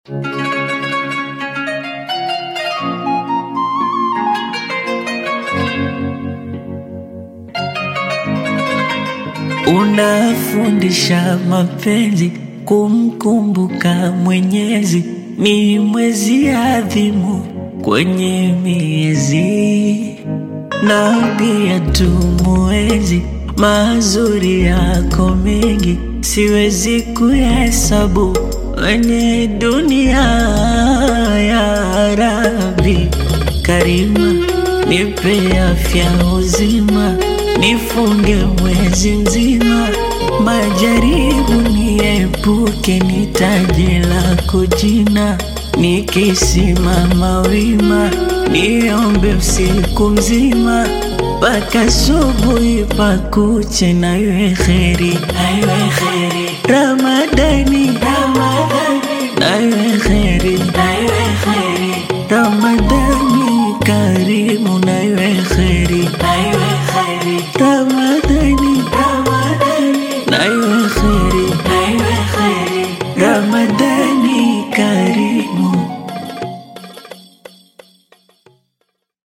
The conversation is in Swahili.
Unafundisha mapenzi, kumkumbuka Mwenyezi, ni mwezi adhimu kwenye miezi, na pia tumuenzi mazuri yako mengi, siwezi kuhesabu kwenye dunia. Ya Rabbi Karima, nipe afya uzima, nifunge mwezi mzima, majaribu niepuke, nitaje lako jina, nikisimama wima, niombe usiku mzima, mpaka asubuhi pakuche, na iwe kheri, Ramadani, na iwe kheri, Ramadani Karim.